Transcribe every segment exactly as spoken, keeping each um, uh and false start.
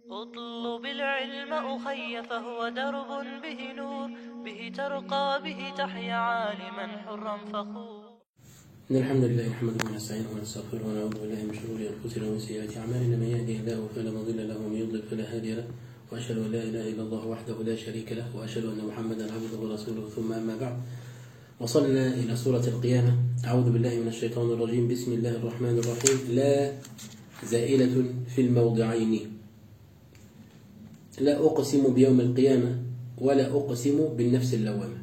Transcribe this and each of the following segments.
اطلب العلم أخي فهو درب به نور، به ترقى به تحيا عالما حرا فخور. إن الحمد لله نحمده ونستعينه ونستغفره ونعوذ بالله من شرور أنفسنا ومن سيئات أعمالنا، من يهده الله فلا مضل له ومن يضلل فلا هادي له، وأشهد أن لا إله إلا الله وحده لا شريك له، وأشهد أن محمدا عبده ورسوله، ثم أما بعد. وصلنا إلى سورة القيامة. أعوذ بالله من الشيطان الرجيم. بسم الله الرحمن الرحيم. لا زائلة في الموضعين. لا أقسم بيوم القيامة ولا أقسم بالنفس اللوامة.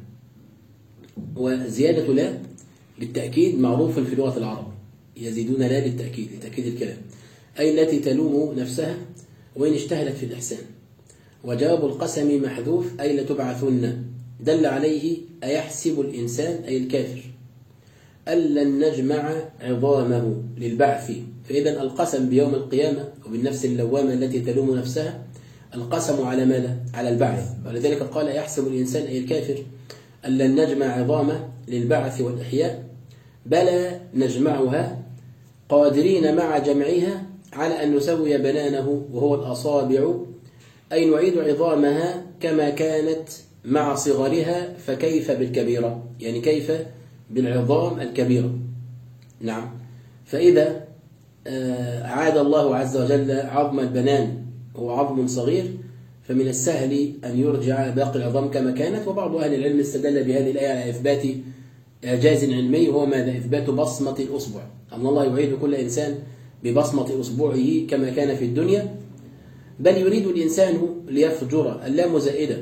وزيادة لا للتأكيد معروف في لغة العرب، يزيدون لا للتأكيد لتأكيد الكلام، أي التي تلوم نفسها وإن اجتهدت في الإحسان. وجواب القسم محذوف، أي لتبعثن، دل عليه أيحسب الإنسان أي الكافر أن لن نجمع عظامه للبعث. فإذا القسم بيوم القيامة وبالنفس اللوامة التي تلوم نفسها القسم على ماذا؟ على البعث. ولذلك قال يحسب الإنسان أي الكافر أن لن نجمع عظامه للبعث والإحياء، بلى نجمعها قادرين مع جمعها على أن نسوي بنانه وهو الأصابع، أي نعيد عظامها كما كانت مع صغرها، فكيف بالكبيرة، يعني كيف بالعظام الكبيرة. نعم. فإذا عاد الله عز وجل عظم البنان هو عظم صغير، فمن السهل أن يرجع باقي العظام كما كانت. وبعض أهل العلم استدل بهذه الآية على إثبات إعجاز علمي، وهو ماذا؟ إثبات بصمة الأصبع، أن الله يعيد كل إنسان ببصمة أصبعه كما كان في الدنيا. بل يريد الإنسان ليفجر، اللام زائدة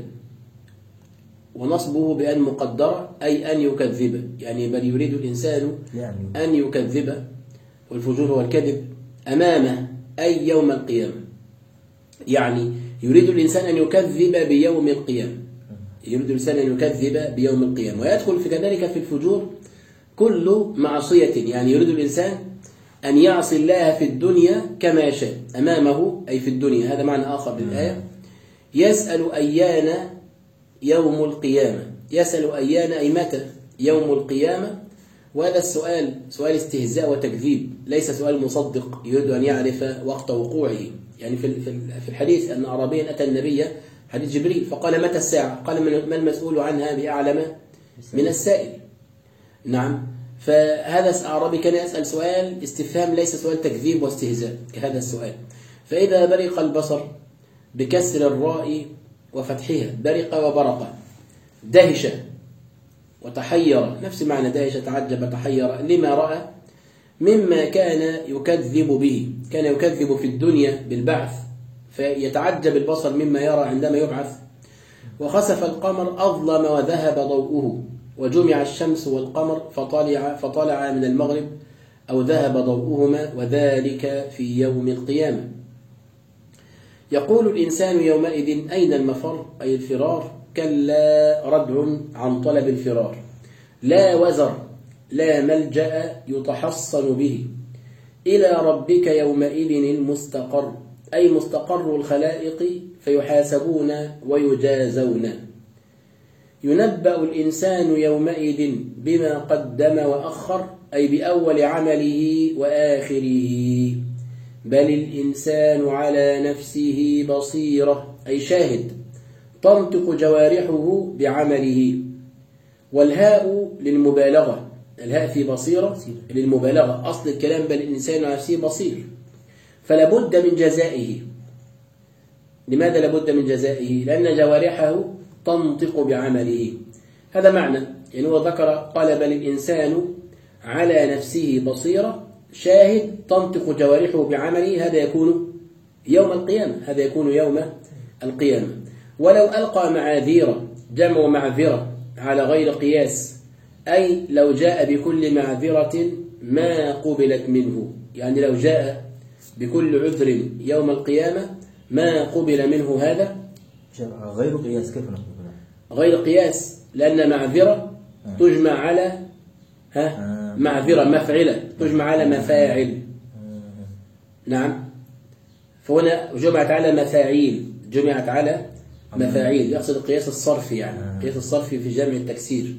ونصبه بأن مقدرة، أي أن يكذب، يعني بل يريد الإنسان أن يكذب، والفجور هو الكذب، أمامه أي يوم القيامة. يعني يريد الإنسان أن يكذب بيوم القيامة، يريد الإنسان أن يكذب بيوم القيامة. ويدخل في كذلك في الفجور كل معصية، يعني يريد الإنسان أن يعصي الله في الدنيا كما يشاء أمامه، أي في الدنيا. هذا معنى آخر للآية. يسأل أيان يوم القيامة. يسأل أيان أي متى يوم القيامة. وهذا السؤال سؤال استهزاء وتكذيب، ليس سؤال مصدق يريد أن يعرف وقت وقوعه. يعني في الحديث أن أعرابيا أتى النبي، حديث جبريل، فقال متى الساعة؟ قال ما المسؤول عنها بأعلم من السائل. نعم. فهذا أعرابي كان يسأل سؤال استفهام، ليس سؤال تكذيب واستهزاء كهذا السؤال. فإذا برق البصر بكسر الراء وفتحها، برق وبرق، دهش وتحير، نفس معنى دهش، تعجب، تحير، لما رأى مما كان يكذب به. كان يكذب في الدنيا بالبعث، فيتعجب البصر مما يرى عندما يبعث. وخسف القمر أظلم وذهب ضوءه، وجمع الشمس والقمر فطلع, فطلع من المغرب أو ذهب ضوءهما، وذلك في يوم القيامة. يقول الإنسان يومئذ أين المفر، أي الفرار. كلا ردع عن طلب الفرار. لا وزر، لا ملجأ يتحصن به. إلى ربك يومئذ المستقر، أي مستقر الخلائق، فيحاسبون ويجازون. ينبأ الإنسان يومئذ بما قدم وأخر، أي بأول عمله وآخره. بل الإنسان على نفسه بصيرة، أي شاهد، تنطق جوارحه بعمله. والهاء للمبالغة، الهاء في بصيرة للمبالغة. أصل الكلام بل الإنسان على نفسه بصير، فلا بد من جزائه. لماذا لا بد من جزائه؟ لأن جوارحه تنطق بعمله. هذا معنى، يعني هو ذكر قال بل الإنسان على نفسه بصيرة، شاهد، تنطق جوارحه بعمله. هذا يكون يوم القيامة، هذا يكون يوم القيامة. ولو ألقى معاذير، جمع معذرة على غير قياس، أي لو جاء بكل معذرة ما قبلت منه، يعني لو جاء بكل عذر يوم القيامة ما قبل منه. هذا غير قياس. كيف نقول غير قياس؟ لأن معذرة تجمع على ها معذرة مفعلة تجمع على مفاعل. نعم. فهنا جمعت على مفاعيل، جمعت على مفاعيل، يقصد القياس الصرفي، يعني قياس الصرفي في جمع التكسير.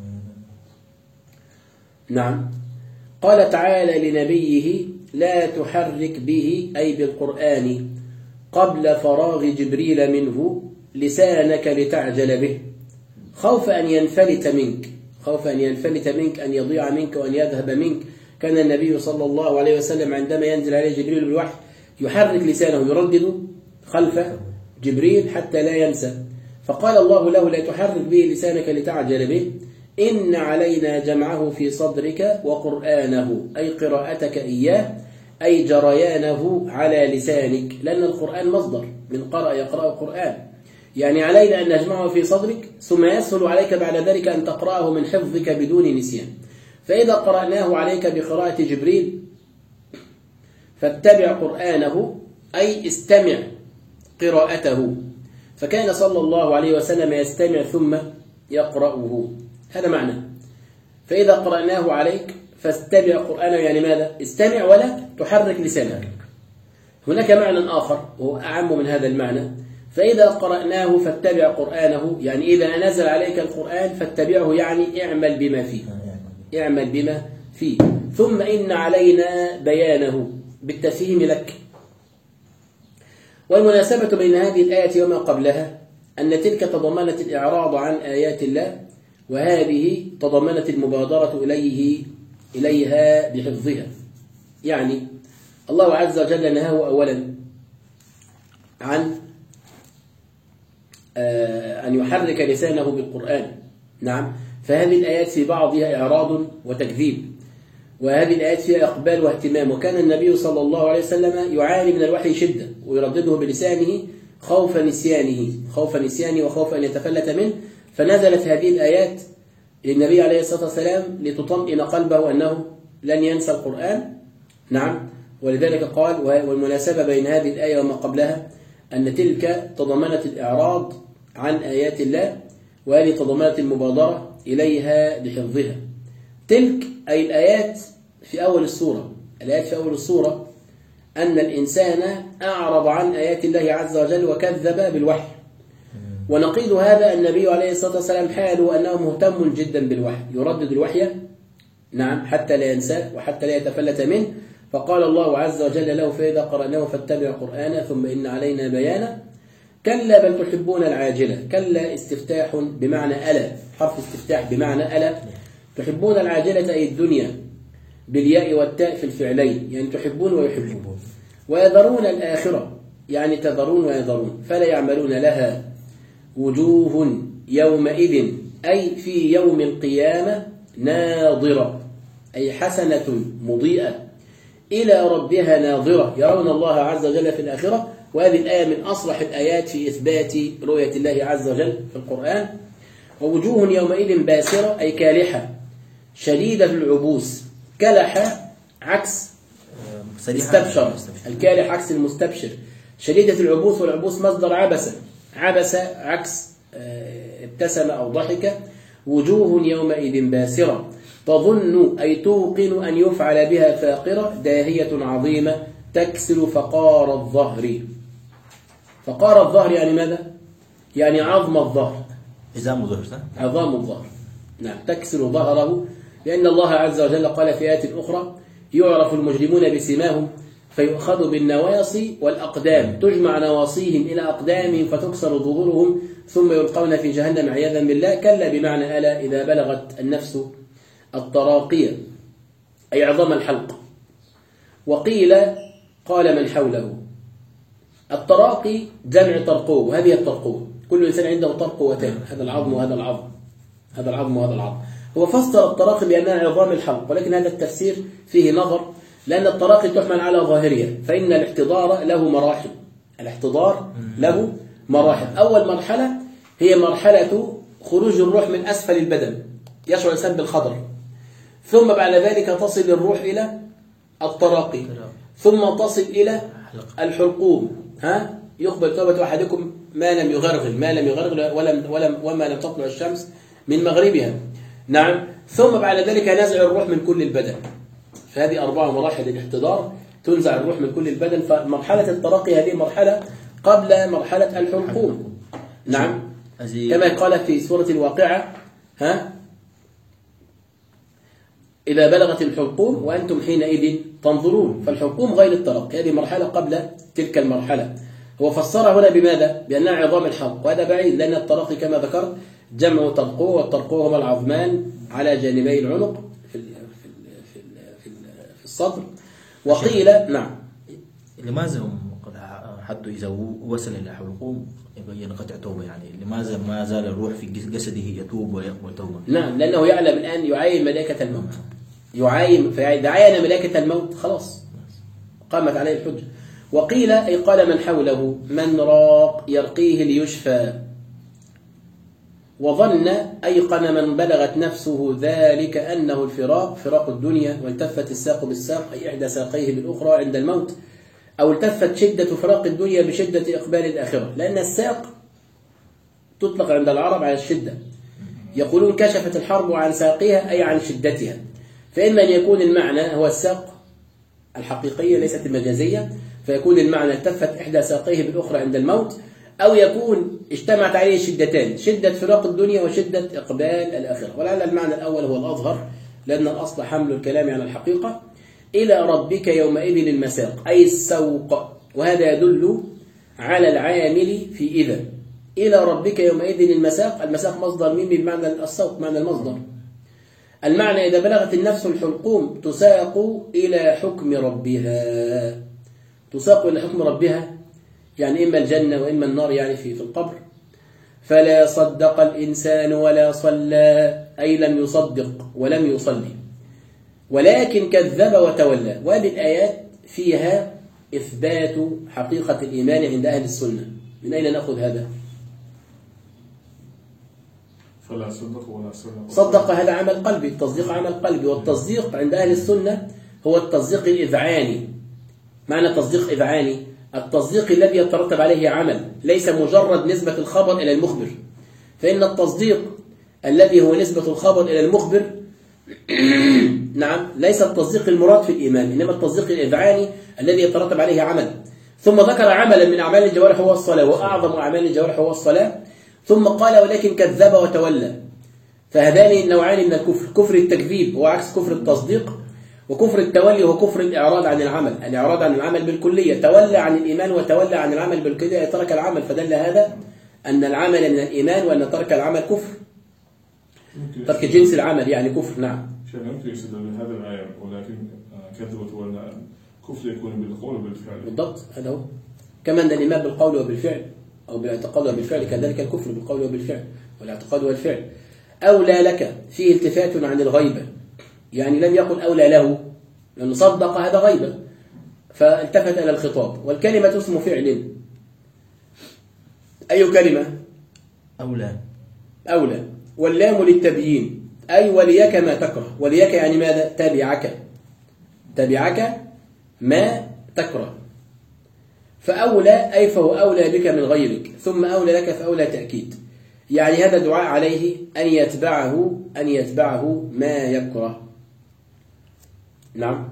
نعم. قال تعالى لنبيه لا تحرك به، أي بالقرآن، قبل فراغ جبريل منه لسانك لتعجل به خوف أن ينفلت منك خوف أن ينفلت منك أن يضيع منك وأن يذهب منك. كان النبي صلى الله عليه وسلم عندما ينزل عليه جبريل بالوحي يحرك لسانه يردد خلف جبريل حتى لا ينسى. فقال الله له لا تحرك به لسانك لتعجل به إن علينا جمعه في صدرك وقرآنه أي قراءتك إياه أي جريانه على لسانك لأن القرآن مصدر من قرأ يقرأ القرآن يعني علينا أن نجمعه في صدرك ثم يسهل عليك بعد ذلك أن تقرأه من حفظك بدون نسيان. فإذا قرأناه عليك بقراءة جبريل فاتبع قرآنه أي استمع قراءته. فكان صلى الله عليه وسلم يستمع ثم يقرأه هذا معنى. فإذا قرأناه عليك فاستمع قرآنه يعني ماذا؟ استمع ولا تحرك لسانك. هناك معنى آخر وهو أعم من هذا المعنى فإذا قرأناه فاتبع قرآنه يعني إذا نزل عليك القرآن فاتبعه يعني اعمل بما فيه اعمل بما فيه. ثم إن علينا بيانه بالتفهيم لك. والمناسبة بين هذه الآية وما قبلها أن تلك تضمنت الإعراض عن آيات الله وهذه تضمنت المبادرة إليه إليها بحفظها. يعني الله عز وجل نهاه أولا عن أن يحرك لسانه بالقرآن. نعم فهذه الآيات في بعضها إعراض وتكذيب وهذه الآيات فيها إقبال واهتمام. وكان النبي صلى الله عليه وسلم يعاني من الوحي شدة ويردده بلسانه خوف نسيانه خوف نسيانه وخوف أن يتفلت منه. فنزلت هذه الآيات للنبي عليه الصلاة والسلام لتطمئن قلبه أنه لن ينسى القرآن. نعم ولذلك قال والمناسبة بين هذه الآية وما قبلها أن تلك تضمنت الإعراض عن آيات الله وهذه تضمنت المبادرة إليها بحفظها. تلك أي الآيات في أول السورة الآيات في أول السورة أن الإنسان أعرض عن آيات الله عز وجل وكذب بالوحي. ونقيض هذا النبي عليه الصلاة والسلام حاله أنه مهتم جدا بالوحي يردد الوحي نعم حتى لا ينساه وحتى لا يتفلت منه. فقال الله عز وجل له فإذا قرأناه فاتبع قرآنه ثم إن علينا بيانه كلا بل تحبون العاجلة. كلا استفتاح بمعنى ألا حرف استفتاح بمعنى ألا تحبون العاجلة أي الدنيا بالياء والتاء في الفعلين يعني تحبون ويحبون. ويذرون الآخرة يعني تذرون ويذرون فلا يعملون لها وجوه يومئذ أي في يوم القيامة ناظرة أي حسنة مضيئة إلى ربها ناظرة يرون الله عز وجل في الآخرة. وهذه الآية من أصلح الآيات في إثبات رؤية الله عز وجل في القرآن. ووجوه يومئذ باسرة أي كالحة شديدة العبوس. كلح عكس استبشر الكالح عكس المستبشر. شديدة العبوس والعبوس مصدر عبس عبس عكس ابتسم أو ضحك. وجوه يومئذ باسرة تظن أي توقن أن يفعل بها فاقرة داهية عظيمة تكسر فقار الظهر. فقار الظهر يعني ماذا؟ يعني عظم الظهر عظام الظهر عظام الظهر. نعم تكسر ظهره لأن الله عز وجل قال في آيات أخرى يعرف المجرمون بسماهم فيؤخذ بالنواصي والأقدام تجمع نواصيهم إلى أقدامهم فتكسر ظهورهم ثم يلقون في جهنم عياذا بالله. كلا بمعنى ألا إذا بلغت النفس التراقية أي عظام الحلق. وقيل قال من حوله التراقي جمع ترقوه وهذه الترقوه كل إنسان عنده ترقوتان هذا العظم وهذا العظم هذا العظم وهذا العظم. هو فسر التراقي بأنها عظام الحلق ولكن هذا التفسير فيه نظر لأن التراقي تحمل على ظاهرها فإن الاحتضار له مراحل. الاحتضار له مراحل. أول مرحلة هي مرحلة خروج الروح من أسفل البدن يشعر الإنسان بالخضر ثم بعد ذلك تصل الروح إلى التراقي ثم تصل إلى الحلقوم. ها يقبل توبة أحدكم ما لم يغرغل ما لم يغرغل ولم ولم وما لم تطلع الشمس من مغربها. نعم ثم بعد ذلك نزع الروح من كل البدن. فهذه أربع مراحل الاحتضار تنزع الروح من كل البدن. فمرحلة الترقي هذه مرحلة قبل مرحلة الحلقوم. نعم كما قال في سورة الواقعة ها إذا بلغت الحلقوم وأنتم حينئذ تنظرون. فالحلقوم غير الترقي هذه مرحلة قبل تلك المرحلة. هو فسرها هنا بماذا؟ بأنها عظام الحلق، وهذا بعيد لأن التراقي كما ذكرت جمع ترقوه، والترقوه هما العظمان على جانبي العنق في في في في الصدر. وقيل نعم. لماذا هم حتى إذا وصل إلى حلقوم ينقطع توبة؟ يعني لماذا ما زال الروح في جسده يتوب ويقبل توبة؟ نعم، لأنه يعلم الآن يعاين ملائكة الموت، يعاين، فإذا عاين ملائكة الموت خلاص قامت عليه الحجة. وقيل أي قال من حوله من راق يرقيه ليشفى، وظن أيقن من بلغت نفسه ذلك أنه الفراق فراق الدنيا، والتفت الساق بالساق أي إحدى ساقيه بالأخرى عند الموت، أو التفت شدة فراق الدنيا بشدة إقبال الآخرة، لأن الساق تطلق عند العرب على الشدة، يقولون كشفت الحرب عن ساقها أي عن شدتها، فإما أن يكون المعنى هو الساق الحقيقية ليست المجازية، فيكون المعنى التفت إحدى ساقيه بالأخرى عند الموت، أو يكون اجتمعت عليه شدتان، شدة فراق الدنيا وشدة إقبال الآخرة. ولعل المعنى الأول هو الأظهر، لأن الأصل حمل الكلام على الحقيقة. إلى ربك يومئذ المساق أي السوق، وهذا يدل على العامل في إذا. إلى ربك يومئذ المساق، المساق مصدر ميمي بمعنى السوق، معنى المصدر. المعنى إذا بلغت النفس الحلقوم تساق إلى حكم ربها، تساق إلى حكم ربها يعني إما الجنة وإما النار، يعني في في القبر. فلا صدق الإنسان ولا صلى أي لم يصدق ولم يصلي، ولكن كذب وتولى. وهذه الآيات فيها إثبات حقيقة الإيمان عند أهل السنة. من أين نأخذ هذا؟ فلا صدق ولا صلى. صدق هذا عمل قلبي، التصديق عمل قلبي، والتصديق عند أهل السنة هو التصديق الإذعاني. معنى التصديق إذعاني التصديق الذي يترتب عليه عمل، ليس مجرد نسبة الخبر إلى المخبر، فإن التصديق الذي هو نسبة الخبر إلى المخبر نعم ليس التصديق المراد في الإيمان، إنما التصديق الإذعاني الذي يترتب عليه عمل. ثم ذكر عملا من أعمال الجوارح هو الصلاة، وأعظم أعمال الجوارح هو الصلاة، ثم قال ولكن كذب وتولى. فهذان النوعان من الكفر، كفر التكذيب هو عكس كفر التصديق، وكفر التولي هو كفر الإعراض عن العمل، الإعراض عن العمل بالكلية، تولى عن الإيمان وتولى عن العمل بالكلية، ترك العمل، فدل هذا أن العمل من الإيمان وأن ترك العمل كفر، ترك جنس العمل يعني كفر. نعم شيخ يمكن يستدل بهذا الآية ولكن كذب وتولى كفر يكون بالقول وبالفعل. بالضبط، هذا هو. كما أن الإيمان بالقول وبالفعل أو بالاعتقاد وبالفعل، كذلك الكفر بالقول وبالفعل والاعتقاد والفعل. أولى لك فيه التفات عن الغيبة، يعني لم يقل أولى له، لأنه صدق هذا غيبة فالتفت إلى الخطاب. والكلمة اسم فعل، أي كلمة؟ أولى أولى. واللام للتبيين أي وليك ما تكره، وليك يعني ماذا؟ تبعك، تبعك ما تكره. فأولى أي فهو أولى بك من غيرك، ثم أولى لك فأولى تأكيد، يعني هذا دعاء عليه أن يتبعه أن يتبعه ما يكره. نعم.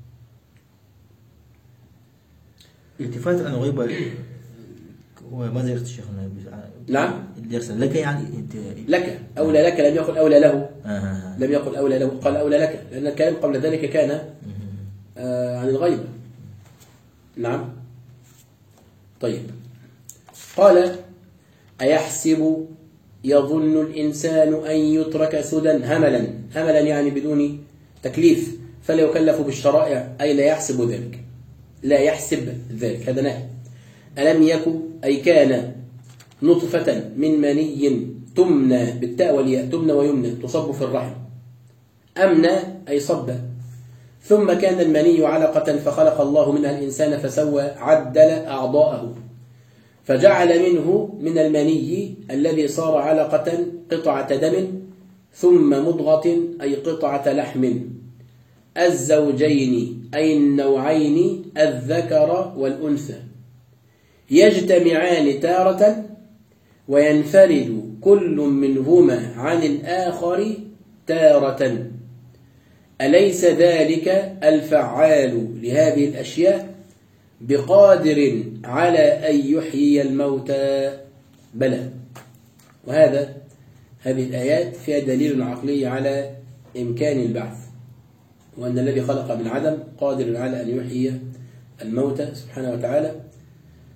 التفات عن الغيبة هو ماذا يقصد شيخنا؟ نعم لك يعني انت لك أولى لك، لم يقل أولى له. آه. لم يقل أولى له، قال أولى لك، لأن الكلام قبل ذلك كان آه عن الغيبة. نعم. طيب قال أيحسب يظن الإنسان أن يترك سدى هملا، هملا يعني بدون تكليف، فلا يكلف بالشرائع أي لا يحسب ذلك، لا يحسب ذلك، هذا نهي. ألم يكن أي كان نطفة من مني تمنى بالتاء والياء، تمنى ويمنى تصب في الرحم، أمنى أي صب، ثم كان المني علقة فخلق الله منها الإنسان فسوى عدل أعضاءه، فجعل منه من المني الذي صار علقة قطعة دم، ثم مضغة أي قطعة لحم، الزوجين أي النوعين الذكر والأنثى، يجتمعان تارة وينفرد كل منهما عن الآخر تارة، أليس ذلك الفعال لهذه الأشياء بقادر على أن يحيي الموتى؟ بلى. وهذا هذه الآيات فيها دليل عقلي على إمكان البعث، وأن الذي خلق من عدم قادر على أن يحيي الموتى سبحانه وتعالى.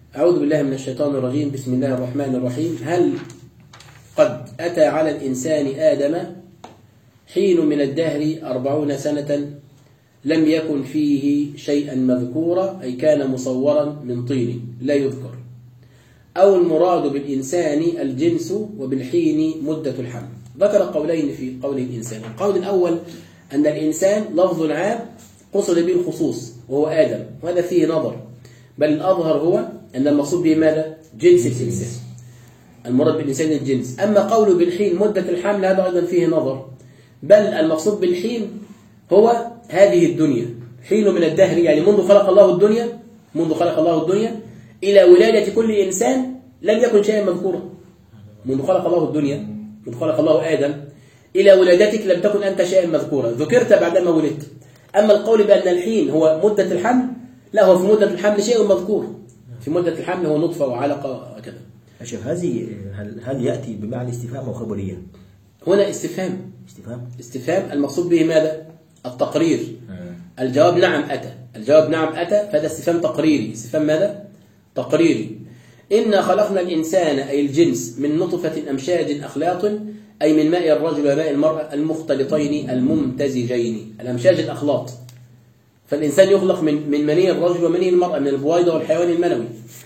أعوذ بالله من الشيطان الرجيم. بسم الله الرحمن الرحيم. هل قد أتى على الإنسان آدم حين من الدهر أربعون سنة لم يكن فيه شيئا مذكورا، أي كان مصورا من طين لا يذكر، أو المراد بالإنسان الجنس وبالحين مدة الحمل. ذكر قولين في قول الإنسان. القول الأول أن الإنسان لفظ عام قصد به الخصوص وهو آدم، وهذا فيه نظر، بل الأظهر هو أن المقصود به ماذا؟ جنس الإنسان، المراد بالإنسان الجنس. أما قوله بالحين مدة الحمل هذا أيضا فيه نظر، بل المقصود بالحين هو هذه الدنيا. حين من الدهر يعني منذ خلق الله الدنيا، منذ خلق الله الدنيا إلى ولادة كل إنسان لم يكن شيئا مذكورا. منذ خلق الله الدنيا، منذ خلق الله آدم إلى ولادتك لم تكن أنت شيئا مذكورا، ذكرت بعدما ولدت. أما القول بأن الحين هو مدة الحمل، لا، هو في مدة الحمل شيء مذكور. في مدة الحمل هو نطفة وعلقة وكذا. شوف، هذه هل, هل يأتي بمعنى استفهام أو خبرية؟ هنا استفهام. استفهام استفهام المقصود به ماذا؟ التقرير. آه. الجواب نعم أتى، الجواب نعم أتى، فهذا استفهام تقريري. استفهام ماذا؟ تقريري. إنا خلقنا الإنسان أي الجنس من نطفة أمشاج أخلاط، أي من ماء الرجل وماء المرأة المختلطين الممتزجين. الأمشاج الأخلاط، فالإنسان يخلق من من مني الرجل ومني المرأة، من البويضة والحيوان المنوي.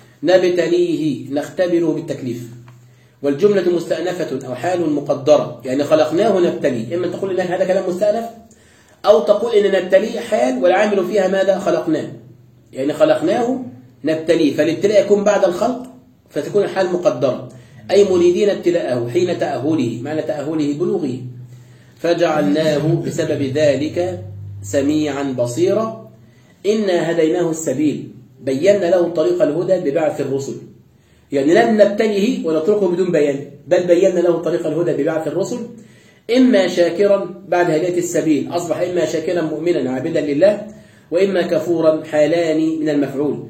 نبتليه نختبره بالتكليف. والجملة مستأنفة أو حال مقدرة، يعني خلقناه نبتليه. إما تقول إن هذا كلام مستأنف، أو تقول إن نبتليه حال والعامل فيها ماذا؟ خلقناه، يعني خلقناه نبتليه، فالابتلاء يكون بعد الخلق فتكون الحال مقدرة، أي مريدين ابتلاءه حين تأهله، معنى تأهله بلوغه. فجعلناه بسبب ذلك سميعا بصيرا. إنا هديناه السبيل، بينا له طريق الهدى ببعث الرسل، يعني لم نبتله ونتركه بدون بيان، بل بينا له طريق الهدى ببعث الرسل. إما شاكرا بعد هداية السبيل أصبح إما شاكرا مؤمنا عابدا لله، وإما كفورا، حالان من المفعول.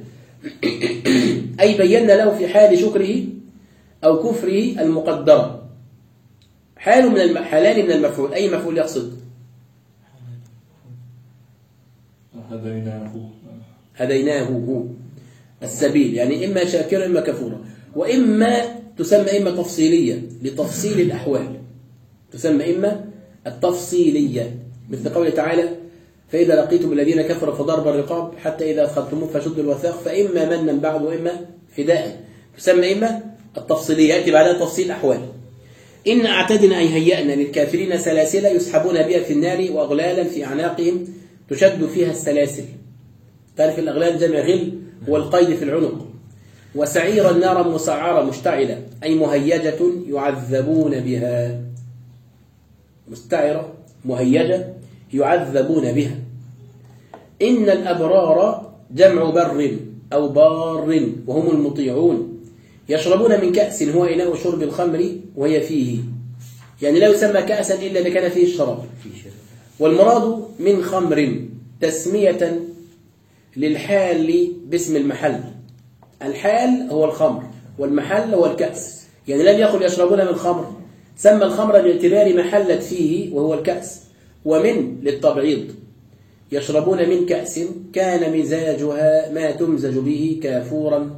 أي بينا له في حال شكره أو كفره المقدرة. حال من الم... حالان من المفعول. أي مفعول يقصد؟ هديناه هديناه هو السبيل، يعني إما شاكرا إما كفورا. وإما تسمى إما تفصيلية لتفصيل الأحوال، تسمى إما التفصيلية، مثل قوله تعالى: فإذا لقيتم الذين كفروا فضرب الرقاب حتى إذا أدخلتموه فشدوا الوثاق فإما منا بعد وإما فداء. تسمى إما التفصيلية، يأتي بعدها تفصيل الأحوال. إن أعتدنا أي هيأنا للكافرين سلاسل يسحبون بها في النار وأغلالا في أعناقهم تشد فيها السلاسل. تعرف الأغلال جمع غل هو القيد في العنق. وسعيرا نارا مسعرة مشتعلة، أي مهيجة يعذبون بها. مستعرة مهيجة يعذبون بها. إن الأبرار جمع بر أو بار وهم المطيعون، يشربون من كأس هو إناء شرب الخمر وهي فيه، يعني لا يسمى كأسا إلا إذا كان فيه الشراب. والمراد من خمر تسمية للحال باسم المحل. الحال هو الخمر والمحل هو الكأس، يعني لم يقل يشربون من خمر، سمى الخمر باعتبار محلت فيه وهو الكأس. ومن للتبعيض، يشربون من كأس كان مزاجها ما تمزج به كافورا.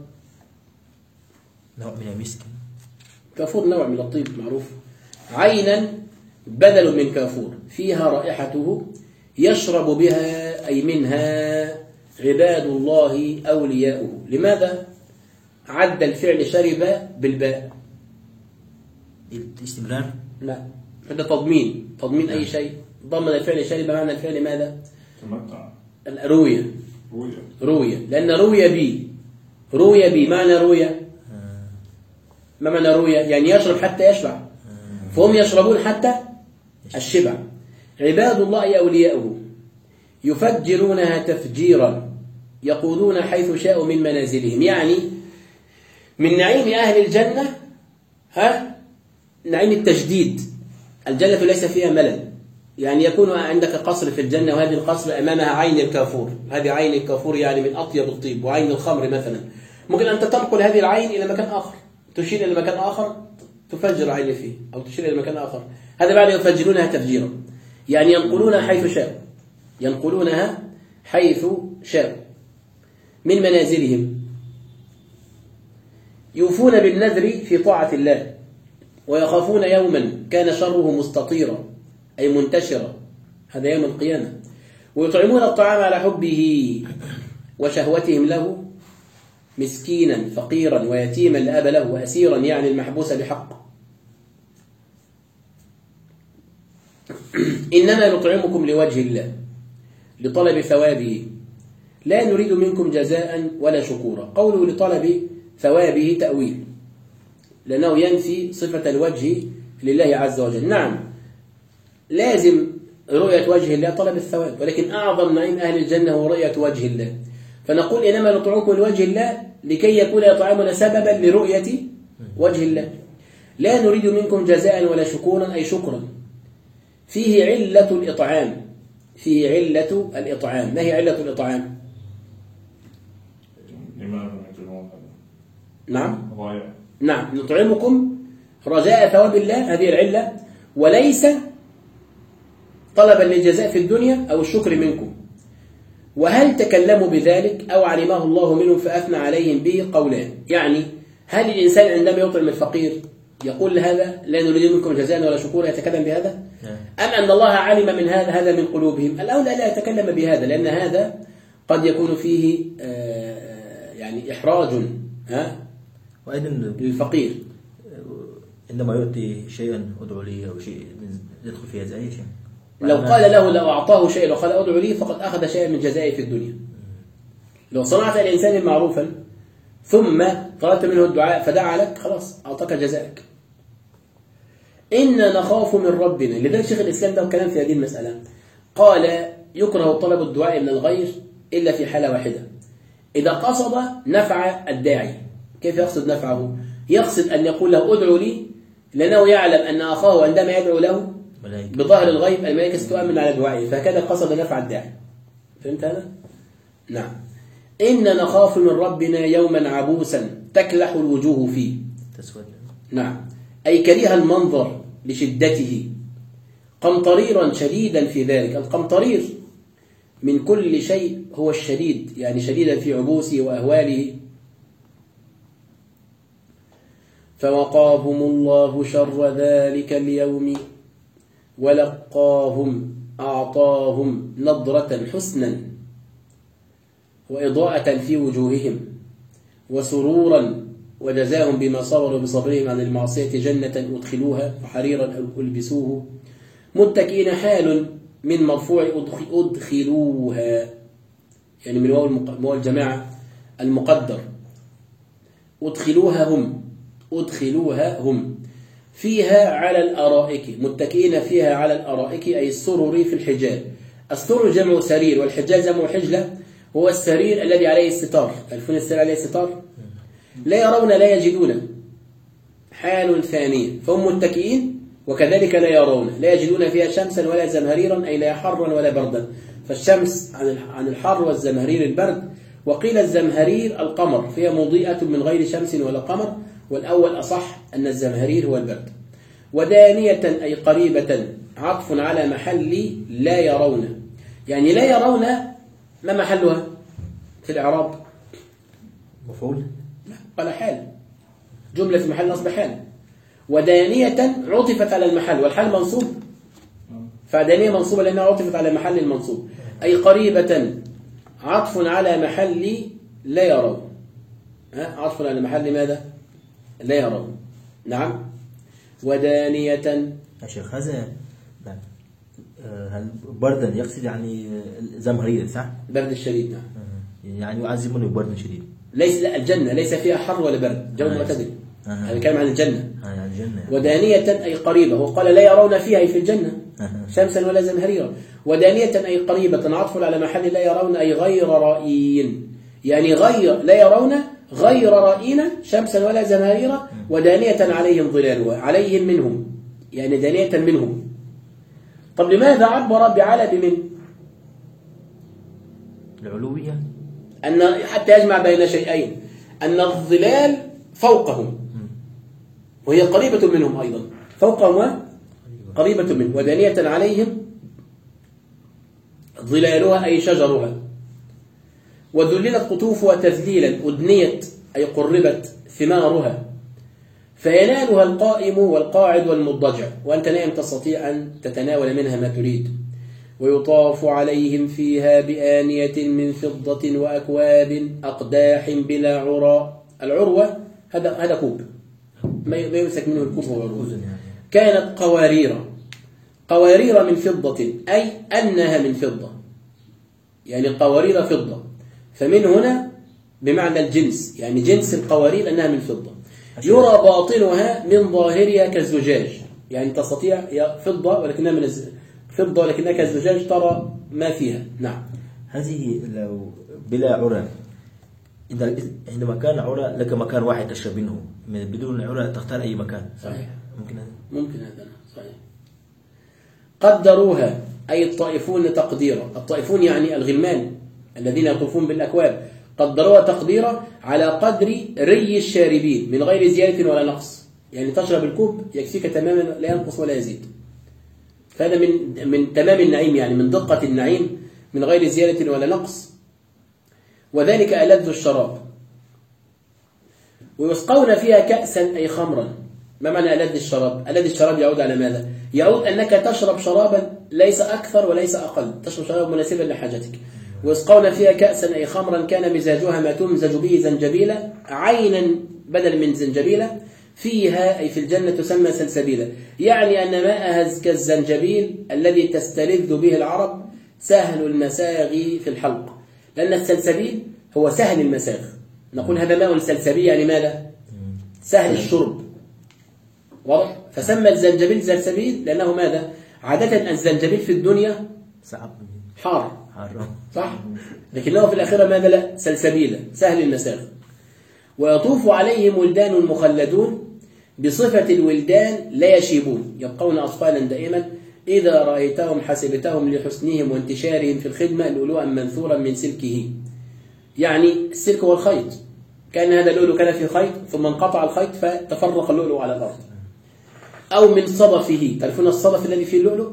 نوع من المسك. كافور نوع من الطيب معروف. عينا بدل من كافور فيها رائحته يشرب بها أي منها عباد الله أولياؤه. لماذا عد الفعل شرب بالباء؟ الاستمرار؟ لا، هذا تضمين، تضمين أي شيء. ضمن الفعل شرب معنى الفعل ماذا؟ تمتع. روية. روية. روية، لأن روية بي، روية بي معنى روية. ما معنى روية؟ يعني يشرب حتى يشبع، فهم يشربون حتى الشبع. عباد الله أولياؤه يفجرونها تفجيرا، يقودون حيث شاءوا من منازلهم. يعني من نعيم أهل الجنة ها نعيم التجديد. الجنة ليس فيها ملل، يعني يكون عندك قصر في الجنة وهذه القصر أمامها عين الكافور. هذه عين الكافور يعني من أطيب الطيب. وعين الخمر مثلا ممكن أن تنقل هذه العين إلى مكان آخر، تشير إلى مكان آخر تفجر عين فيه، أو تشير إلى مكان آخر. هذا بعد يفجرونها تفجيرا، يعني ينقلونها حيث شاءوا، ينقلونها حيث شاءوا من منازلهم. يوفون بالنذر في طاعة الله، ويخافون يوما كان شره مستطيرا أي منتشرا، هذا يوم القيامة. ويطعمون الطعام على حبه وشهوتهم له، مسكينا فقيرا ويتيما لا أب له، وأسيرا يعني المحبوس بحق. إنما نطعمكم لوجه الله لطلب ثوابه لا نريد منكم جزاء ولا شكورا. قوله لطلب ثوابه تأويل، لأنه ينفي صفة الوجه لله عز وجل. نعم لازم رؤية وجه الله طلب الثواب، ولكن أعظم نعيم أهل الجنة هو رؤية وجه الله. فنقول إنما نطعمكم لوجه الله لكي يكون إطعامنا سببا لرؤية وجه الله. لا نريد منكم جزاء ولا شكورا أي شكرا. فيه علة الإطعام، فيه علة الإطعام. ما هي علة الإطعام؟ نعم نعم نطعمكم رجاء ثواب الله، هذه العلة، وليس طلبا للجزاء في الدنيا أو الشكر منكم. وهل تكلموا بذلك أو علمه الله منهم فأثنى عليهم به؟ قولان. يعني هل الإنسان عندما يطعم الفقير يقول هذا لا نريد منكم جزاء ولا شكورا يتكلم بهذا؟ أم أن الله علم من هذا هذا من قلوبهم؟ الأولى لا يتكلم بهذا، لأن هذا قد يكون فيه يعني إحراج ها وأيضا للفقير. عندما يؤتي شيئا ادعو لي أو شيء يدخل في هذا أي شيء. لو قال له لو أعطاه شيئا وقال ادعو لي فقد أخذ شيئا من جزائه في الدنيا. لو صنعت الإنسان معروفا ثم طلبت منه الدعاء فدعا لك خلاص أعطاك جزائك. إنا نخاف من ربنا. لذلك شيخ الإسلام ده كلام في هذه المسألة، قال يكره طلب الدعاء من الغير إلا في حالة واحدة، إذا قصد نفع الداعي. كيف يقصد نفعه؟ يقصد أن يقول له ادعو لي، لأنه يعلم أن أخاه عندما يدعو له بظاهر الغيب الملائكة ستؤمن على دعائه، فهكذا قصد نفع الداعي. فهمت هذا؟ نعم. إن نخاف من ربنا يوما عبوسا تكلح الوجوه فيه. تسود. نعم أي كريه المنظر لشدته، قمطريرا شديدا في ذلك. القمطرير من كل شيء هو الشديد، يعني شديدا في عبوسه وأهواله. فوقاهم الله شر ذلك اليوم ولقاهم أعطاهم نضرة حسنا وإضاءة في وجوههم وسرورا، وجزاهم بما صبروا بصبرهم عن المعصية جنة أدخلوها وحريرا ألبسوه متكئين، حال من مرفوع أدخلوها يعني من واو الجماعة المقدر، أدخلوها هم أدخلوها هم فيها على الأرائك، متكئين فيها على الأرائك أي السرر في الحجال. السرر جمع سرير والحجال جمع حجلة، هو السرير الذي عليه الستار. تعرفون السرير عليه الستار؟ لا يرون لا يجدون، حال ثانية، فهم متكئين وكذلك لا يرون، لا يجدون فيها شمسا ولا زمهريرا أي لا حرا ولا بردا. فالشمس عن الحر والزمهرير البرد، وقيل الزمهرير القمر، فيها مضيئة من غير شمس ولا قمر، والأول أصح أن الزمهرير هو البرد. ودانية أي قريبة، عطف على محل لا يرون، يعني لا يرون ما محلها في الإعراب؟ مفعول؟ لا قال حال، جملة في محل نصب حال. ودانية عطفت على المحل والحال منصوب، فدانية منصوبة لأنها عطفت على محل المنصوب، أي قريبة عطف على محل لا يرون. عطف على محل ماذا؟ لا يرون. نعم. ودانية يا شيخ هذا هل بردا يقصد يعني زمهرير صح؟ برد الشديد. نعم. يعني يعذبون ببرد شديد. ليس لا الجنة ليس فيها حر ولا برد، جو معتدل. هذا كلام عن الجنة. عن الجنة. ودانية أي قريبة، وقال لا يرون فيها أي في الجنة شمسا ولا زمهريرا. ودانية أي قريبة عطف على محل لا يرون أي غير رائين، يعني غير لا يرون غير رائين شمسا ولا زمهريرا. ودانية عليهم ظلالها، عليهم منهم يعني دانية منهم. طب لماذا عبر بعلى بمن؟ العلوية، أن حتى يجمع بين شيئين، أن الظلال فوقهم وهي قريبة منهم أيضا، فوقهم قريبة منهم. ودانية عليهم ظلالها أي شجرها. وذللت قطوفها تذليلا، أدنيت أي قربت ثمارها، فينالها القائم والقاعد والمضطجع، وأنت نائم تستطيع أن تتناول منها ما تريد. ويطاف عليهم فيها بآنية من فضة وأكواب أقداح بلا عرى. العروة هذا هذا كوب ما يمسك منه الكوب هو عروة. كانت قوارير، قوارير من فضة، أي أنها من فضة، يعني قوارير فضة، فمن هنا بمعنى الجنس، يعني جنس القوارير أنها من فضة. يرى باطنها من ظاهرها كالزجاج، يعني تستطيع هي فضة ولكنها من الز... فضة ولكنها كالزجاج ترى ما فيها. نعم. هذه لو بلا عرى، إذا عندما كان عرى لك مكان واحد تشرب منه، بدون عرى تختار أي مكان. صحيح. ممكن هذا. ممكن هذا. صحيح. قدروها أي الطائفون تقديرا. الطائفون يعني الغلمان الذين يطوفون بالأكواب، قدروها تقديرا على قدر ري الشاربين من غير زيادة ولا نقص، يعني تشرب الكوب يكفيك تماما لا ينقص ولا يزيد. فهذا من من تمام النعيم، يعني من دقة النعيم من غير زيادة ولا نقص، وذلك ألذ الشراب. ويسقون فيها كأسا أي خمرا. ما معنى ألذ الشراب؟ ألذ الشراب يعود على ماذا؟ يعود أنك تشرب شرابا ليس أكثر وليس أقل، تشرب شرابا مناسبا لحاجتك. ويسقون فيها كأسا أي خمرا كان مزاجها ما تمزج به زنجبيلا، عينا بدل من زنجبيلا، فيها أي في الجنة تسمى سلسبيلا، يعني أن ماءها كالزنجبيل الذي تستلذ به العرب، سهل المساغ في الحلق، لأن السلسبيل هو سهل المساغ. نقول هذا ماء سلسبيل، يعني ماذا؟ سهل الشرب، واضح؟ فسمى الزنجبيل سلسبيل لأنه ماذا؟ عادة الزنجبيل في الدنيا حار، صح؟ لكنه في الآخرة ماذا؟ لا، سلسبيلا سهل المساغ. ويطوف عليهم ولدان مخلدون بصفة الولدان لا يشيبون، يبقون أطفالا دائما، إذا رأيتهم حسبتهم لحسنهم وانتشارهم في الخدمة لؤلؤا منثورا من سلكه، يعني السلك هو الخيط، كان هذا اللؤلؤ كان في خيط ثم انقطع الخيط فتفرق اللؤلؤ على الأرض. أو من صدفه، تعرفون الصدف الذي فيه اللؤلؤ؟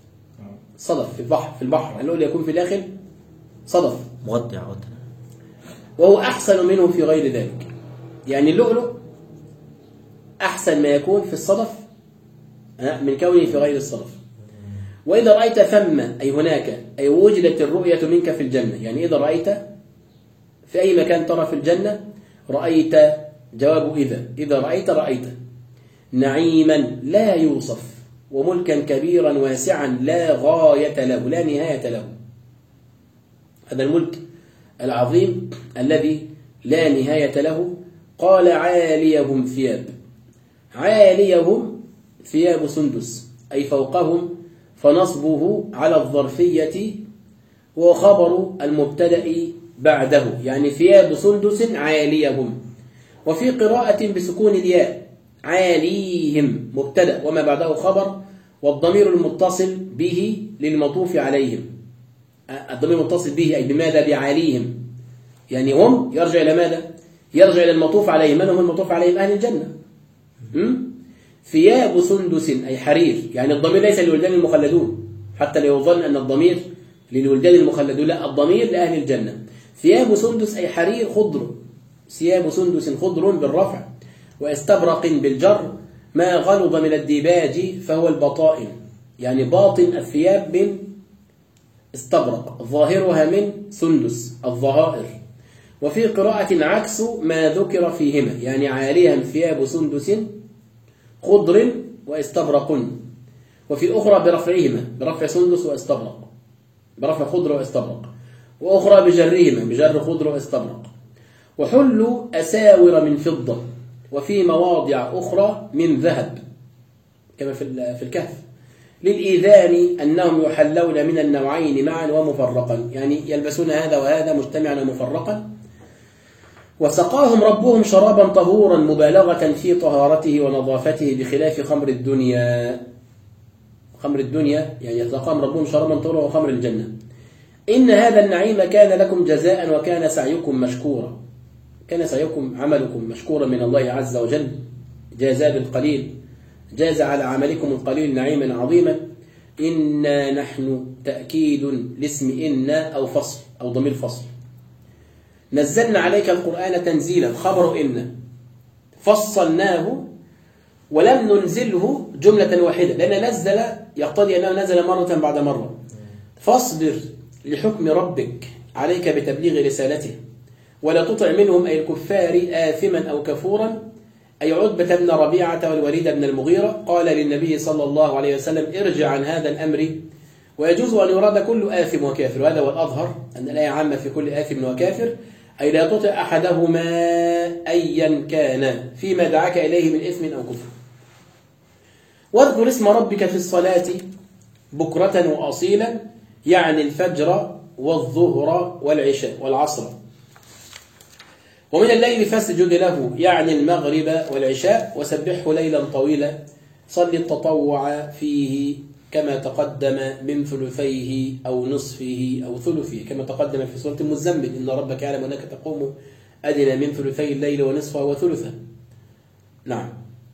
صدف في البحر، في البحر اللؤلؤ يكون في داخل صدف مغطي، وهو أحسن منه في غير ذلك، يعني اللؤلؤ أحسن ما يكون في الصدف من كونه في غير الصدف. وإذا رأيت ثم أي هناك، أي وجدت الرؤية منك في الجنة، يعني إذا رأيت في أي مكان ترى في الجنة رأيت، جواب إذا، إذا رأيت رأيت نعيما لا يوصف، وملكا كبيرا واسعا لا غاية له لا نهاية له. هذا الملك العظيم الذي لا نهاية له. قال عاليهم ثياب، عاليهم ثياب سندس أي فوقهم، فنصبه على الظرفية وخبر المبتدأ بعده، يعني ثياب سندس عاليهم. وفي قراءة بسكون الياء عاليهم مبتدأ وما بعده خبر، والضمير المتصل به للمطوف عليهم، الضمير المتصل به أي بماذا؟ بعاليهم، يعني هم يرجع إلى ماذا؟ يرجع إلى المطوف عليهم. من هم المطوف عليهم؟ أهل الجنة. ثياب سندس أي حرير، يعني الضمير ليس للولدان المخلدون حتى لا يظن أن الضمير للولدان المخلدون، لا، الضمير لأهل الجنة. ثياب سندس أي حرير خضر، ثياب سندس خضر بالرفع، واستبرق بالجر، ما غلظ من الديباج فهو البطائن، يعني باطن الثياب من استبرق، ظاهرها من سندس الظهائر. وفي قراءة عكس ما ذكر فيهما، يعني عاليها ثياب سندس خضر واستبرق. وفي أخرى برفعهما، برفع سندس واستبرق، برفع خضر واستبرق. وأخرى بجرهما، بجر خضر واستبرق. وحلوا أساور من فضة، وفي مواضع أخرى من ذهب كما في الكهف، للإيذان أنهم يحلون من النوعين معا ومفرقا، يعني يلبسون هذا وهذا مجتمعا ومفرقا. وسقاهم ربهم شرابا طهورا مبالغة في طهارته ونظافته، بخلاف خمر الدنيا. خمر الدنيا يعني يسقاهم ربهم شرابا طهورا وخمر الجنة. إن هذا النعيم كان لكم جزاء وكان سعيكم مشكورا، كان سعيكم عملكم مشكورا من الله عز وجل، جازا بالقليل، جاز على عملكم القليل نعيما عظيما. إنا نحن تأكيد لاسم إنا أو فصل أو ضمير فصل، نزلنا عليك القرآن تنزيلا، خبر إن فصلناه ولم ننزله جملة واحدة، لأن نزل يقتضي أنه نزل مرة بعد مرة. فاصبر لحكم ربك عليك بتبليغ رسالته ولا تطع منهم أي الكفار آثما أو كفورا، أي عتبة بن ربيعة والوليد بن المغيرة قال للنبي صلى الله عليه وسلم ارجع عن هذا الأمر. ويجوز أن يراد كل آثم وكافر، وهذا هو الأظهر أن الآية عامة في كل آثم وكافر، أي لا تطع أحدهما أيا كان فيما دعاك إليه من إثم أو كفر. واذكر اسم ربك في الصلاة بكرة وأصيلا، يعني الفجر والظهر والعشاء والعصر. ومن الليل فاسجد له، يعني المغرب والعشاء، وسبحه ليلا طويلا. صل التطوع فيه كما تقدم من ثلثيه أو نصفه أو ثلثه، كما تقدم في سورة المزمل إن ربك يعلم أنك تقوم أدنى من ثلثي الليل ونصفه وثلثه. نعم.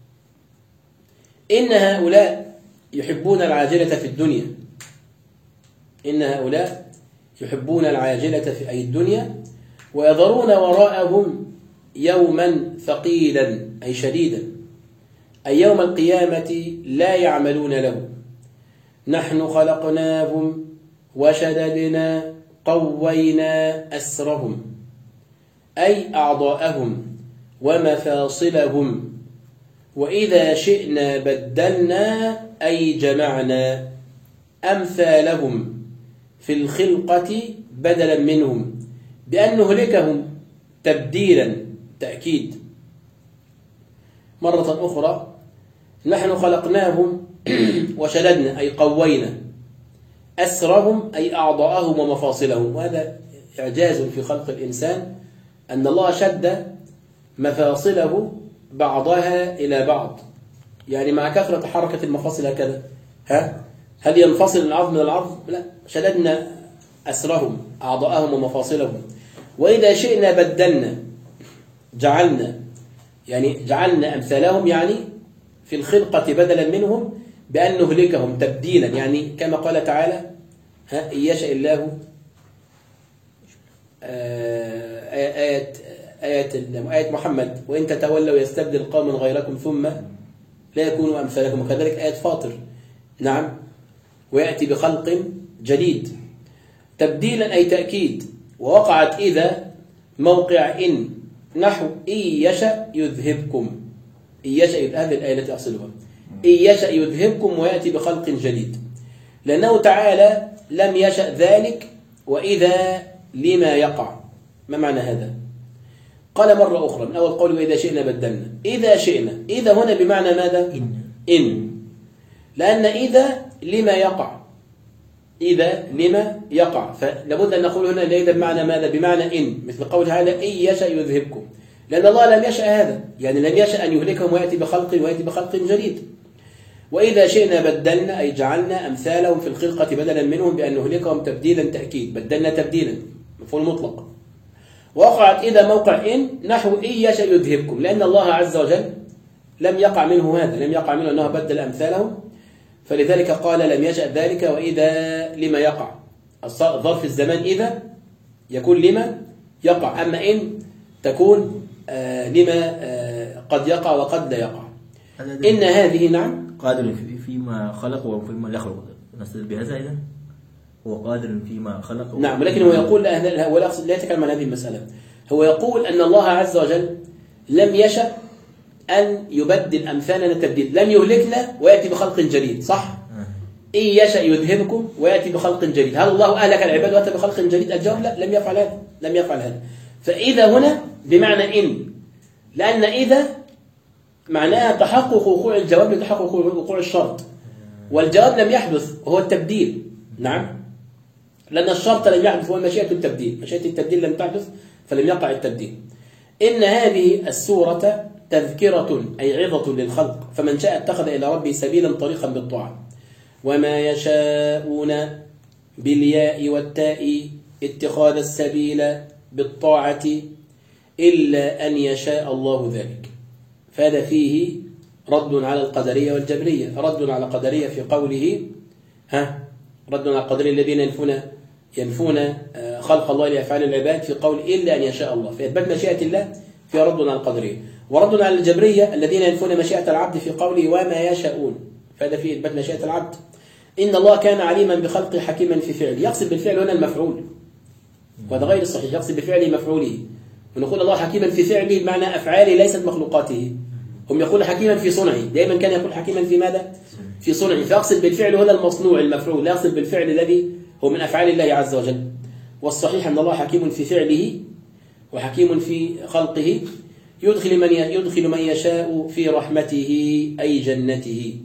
إن هؤلاء يحبون العاجلة في الدنيا، إن هؤلاء يحبون العاجلة في أي الدنيا، ويذرون وراءهم يوما ثقيلا أي شديدا، أي يوم القيامة لا يعملون له. نحن خلقناهم وشددنا قوينا أسرهم، أي أعضاءهم ومفاصلهم، وإذا شئنا بدلنا أي جمعنا أمثالهم في الخلقة بدلا منهم بأن نهلكهم تبديلا تأكيد. مرة أخرى نحن خلقناهم وشددنا أي قوينا أسرهم أي أعضاءهم ومفاصلهم. وهذا إعجاز في خلق الإنسان أن الله شد مفاصله بعضها إلى بعض، يعني مع كثرة حركة المفاصل هكذا، ها هل ينفصل العظم من العظم؟ لا، شددنا أسرهم أعضاءهم ومفاصلهم. وإذا شئنا بدلنا، جعلنا يعني جعلنا أمثالهم يعني في الخلقة بدلا منهم بأن نهلكهم تبديلا، يعني كما قال تعالى ها إن يشاء الله آية آية آية محمد وإن تتولوا يستبدل قوما غيركم ثم لا يكونوا أمثالكم، وكذلك آية فاطر نعم ويأتي بخلق جديد. تبديلا أي تأكيد. ووقعت إذا موقع إن نحو إن يشاء يذهبكم، إن يشاء هذه الآية التي أصلها إن يشاء يذهبكم ويأتي بخلق جديد، لأنه تعالى لم يشأ ذلك. وإذا لما يقع، ما معنى هذا؟ قال مرة أخرى من أول قول وإذا شئنا بدلنا. إذا شئنا، إذا هنا بمعنى ماذا؟ إن, إن. لأن إذا لما يقع، إذا لما يقع، فلابد أن نقول هنا إذا بمعنى ماذا؟ بمعنى إن، مثل قول هذا إن يشأ يذهبكم، لأن الله لم يشأ هذا، يعني لم يشأ أن يهلكهم ويأتي بخلق ويأتي بخلق جديد. وإذا شئنا بدلنا أي جعلنا أمثالهم في الخلقة بدلا منهم بأن نهلكهم تبديلا تأكيد، بدلنا تبديلا مفعول مطلق. وقعت إذا موقع إن نحو إن يشأ يذهبكم، لأن الله عز وجل لم يقع منه هذا، لم يقع منه أنه بدل أمثالهم، فلذلك قال لم يشأ ذلك. وإذا لما يقع، ظرف الزمان إذا يكون لما يقع، أما إن تكون آه لما آه قد يقع وقد لا يقع. إن هذه نعم قادر فيما خلق وفيما لا يخلق، نستدل بهذا إذن هو قادر فيما خلق. نعم، ولكن هو يقول هو لا يتكلم عن هذه المسألة، هو يقول أن الله عز وجل لم يشأ أن يبدل أمثالنا تبديل، لم يهلكنا ويأتي بخلق جديد، صح؟ إن يشأ يذهبكم ويأتي بخلق جديد. هل الله أهلك العباد وأتى بخلق جديد؟ الجواب لا، لم يفعل هذا، لم يفعل هذا. فإذا هنا بمعنى إن، لأن إذا معناها تحقق وقوع الجواب لتحقق وقوع الشرط، والجواب لم يحدث وهو التبديل. نعم، لأن الشرط لم يحدث هو مشيئة التبديل، مشيئة التبديل لم تحدث فلم يقع التبديل. إن هذه السورة تذكرة أي عظة للخلق، فمن شاء اتخذ إلى ربه سبيلا طريقا بالطاعة. وما يشاءون بالياء والتاء اتخاذ السبيل بالطاعة إلا أن يشاء الله ذلك. فهذا فيه رد على القدرية والجبرية، رد على القدرية في قوله ها رد على القدرية الذين ينفون ينفون خلق الله لأفعال العباد في قول إلا أن يشاء الله، فإثبات مشيئة الله في رد على القدرية، ورد على الجبرية الذين ينفون مشيئة العبد في قوله وما يشاءون، فهذا فيه إثبات مشيئة العبد. إن الله كان عليما بخلقه حكيما في فعله، يقصد بالفعل هنا المفعول، وهذا غير الصحيح، يقصد بفعله مفعوله، ونقول الله حكيما في فعله بمعنى أفعاله ليست مخلوقاته. هم يقول حكيما في صنعه، دائما كان يقول حكيما في ماذا؟ في صنعه، فيقصد بالفعل هنا المصنوع المفعول، لا يقصد بالفعل الذي هو من أفعال الله عز وجل. والصحيح أن الله حكيم في فعله وحكيم في خلقه، يدخل من يدخل من يشاء في رحمته أي جنته،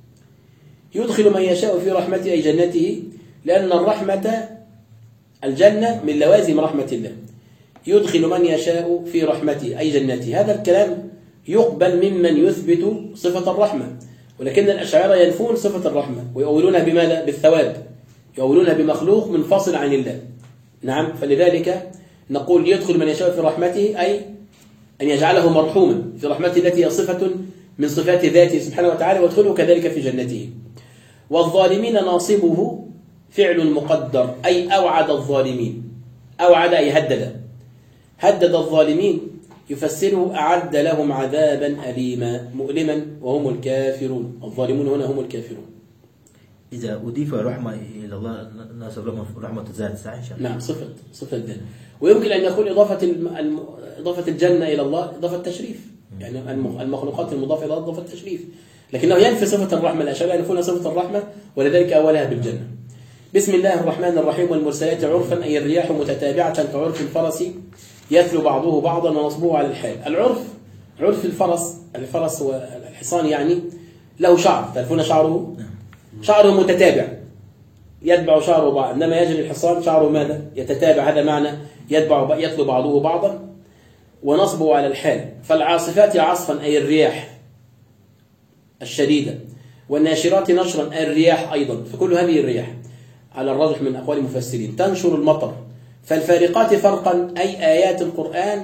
يدخل من يشاء في رحمته أي جنته، لأن الرحمة الجنة من لوازم رحمة الله. يدخل من يشاء في رحمته أي جنته، هذا الكلام يقبل ممن يثبت صفة الرحمة، ولكن الأشاعرة ينفون صفة الرحمة ويؤولونها بماذا؟ بالثواب، يؤولونها بمخلوق منفصل عن الله. نعم، فلذلك نقول يدخل من يشاء في رحمته أي أن يجعله مرحوما في رحمته التي هي صفة من صفات ذاته سبحانه وتعالى، ويدخله كذلك في جنته. والظالمين ناصبه فعل مقدر أي أوعد الظالمين، أوعد أي هدد، هدد الظالمين، يفسره أعد لهم عذابا أليما مؤلما وهم الكافرون. الظالمون هنا هم الكافرون. إذا أضيف رحمة إلى الله ناسب رحمة الذات صحيح؟ نعم، صفة صفة الذات. ويمكن أن يكون إضافة الم... إضافة الجنة إلى الله إضافة تشريف، يعني المخلوقات المضافة إلى الله إضافة تشريف، لكنه ينفي صفة الرحمة. الأشاعرة ينفون صفة الرحمة ولذلك أولها بالجنة. بسم الله الرحمن الرحيم. والمرسلات عرفا أي الرياح متتابعة كعرف الفرس يتلو بعضه بعضا ونصبه على الحال. العرف عرف الفرس، الفرس والحصان يعني له شعر، تعرفون شعره؟ شعره متتابع يتبع شعره بعض، إنما يجري الحصان شعره ماذا؟ يتتابع، هذا معنى يتبع يتلو بعضه بعضا ونصبه على الحال. فالعاصفات عصفا أي الرياح الشديدة، والناشرات نشرا أي الرياح أيضا، فكل هذه الرياح على الرجح من أقوال المفسرين تنشر المطر. فالفارقات فرقا أي آيات القرآن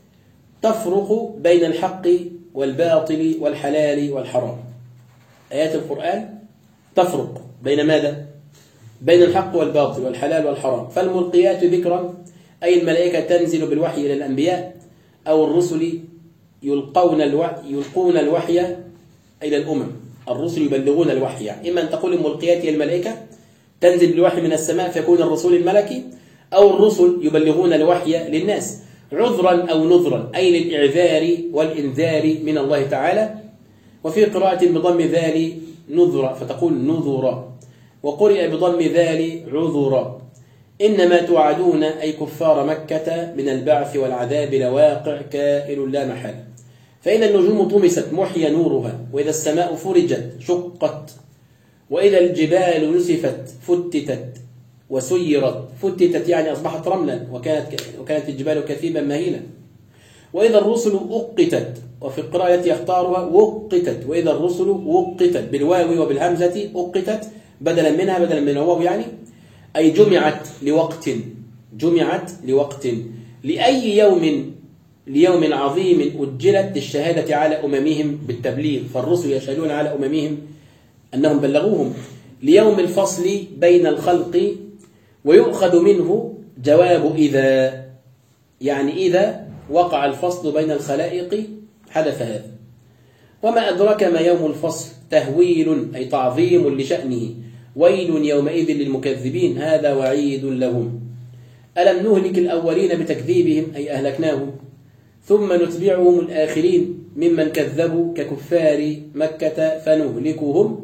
تفرق بين الحق والباطل والحلال والحرام. آيات القرآن تفرق بين ماذا؟ بين الحق والباطل والحلال والحرام. فالملقيات ذكرا أي الملائكة تنزل بالوحي إلى الأنبياء أو الرسل يلقون الوحي, يلقون الوحي إلى الأمم. الرسل يبلغون الوحي، يعني إما أن تقول الملقيات هي الملائكة تنزل بالوحي من السماء فيكون الرسول الملكي، أو الرسل يبلغون الوحي للناس عذرا أو نذرا أي للإعذار والإنذار من الله تعالى. وفي قراءة بضم ذال نذرا فتقول نذرا، وقرئ بضم ذال عذرا. إنما توعدون أي كفار مكة من البعث والعذاب لواقع كائن لا محالة. فإذا النجوم طمست محي نورها، وإذا السماء فرجت شقت، وإذا الجبال نسفت فتتت وسيرت. فتتت يعني أصبحت رملا وكانت وكانت الجبال كثيبا مهيلا. وإذا الرسل أقتت، وفي القراءة يختارها وقتت، وإذا الرسل وقتت بالواو وبالهمزة أقتت بدلا منها بدلا من الواو يعني، أي جمعت لوقت، جمعت لوقت لأي يوم ليوم عظيم أجلت للشهادة على أممهم بالتبليغ. فالرسل يشهدون على أممهم أنهم بلغوهم ليوم الفصل بين الخلق، ويؤخذ منه جواب إذا، يعني إذا وقع الفصل بين الخلائق حدث هذا. وما أدرك ما يوم الفصل تهويل أي تعظيم لشأنه. ويل يومئذ للمكذبين هذا وعيد لهم. ألم نهلك الأولين بتكذيبهم أي أهلكناهم، ثم نتبعهم الآخرين ممن كذبوا ككفار مكة فنهلكهم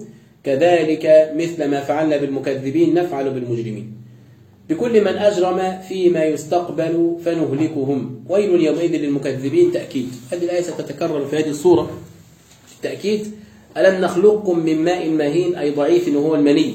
كذلك مثل ما فعلنا بالمكذبين نفعل بالمجرمين. بكل من أجرم فيما يستقبل فنهلكهم. ويل يومئذ للمكذبين تأكيد. هذه الآية ستتكرر في هذه السورة تأكيد. ألم نخلقكم من ماء مهين أي ضعيف وهو المني،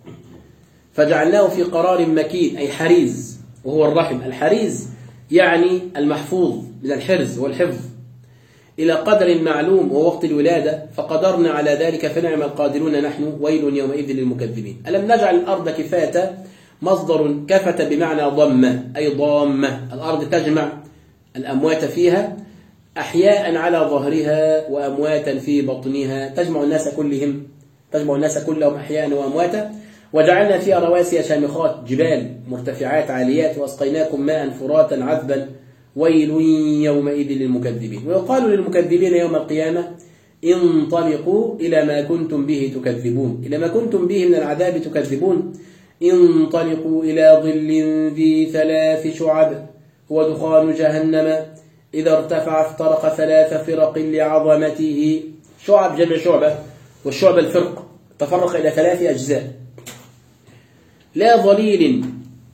فجعلناه في قرار مكين أي حريز وهو الرحم. الحريز يعني المحفوظ من الحرز والحفظ، إلى قدر معلوم ووقت الولادة فقدرنا على ذلك فنعم القادرون نحن. ويل يومئذ للمكذبين. ألم نجعل الأرض كفاة مصدر كفت بمعنى ضمة أي ضامة، الأرض تجمع الأموات فيها أحياء على ظهرها وأمواتا في بطنها، تجمع الناس كلهم تجمع الناس كلهم أحياء وأمواتا. وجعلنا فيها رواسي شامخات جبال مرتفعات عاليات وأسقيناكم ماء فراتا عذبا ويل يومئذ للمكذبين. ويقال للمكذبين يوم القيامة انطلقوا إلى ما كنتم به تكذبون، إلى ما كنتم به من العذاب تكذبون. انطلقوا إلى ظل ذي ثلاث شعب هو دخان جهنم إذا ارتفع افترق ثلاث فرق لعظمته. شعب جمع شعبة، والشعب الفرق تفرق إلى ثلاث أجزاء. لا ظليل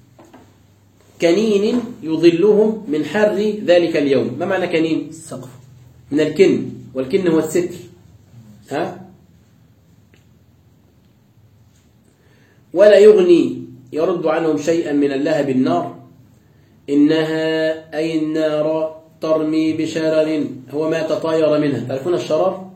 كنين يظلهم من حر ذلك اليوم. ما معنى كنين؟ السقف من الكن، والكن هو الستر. ها؟ ولا يغني يرد عنهم شيئا من اللهب النار إنها أي النار ترمي بشرر هو ما تطاير منها. تعرفون الشرر؟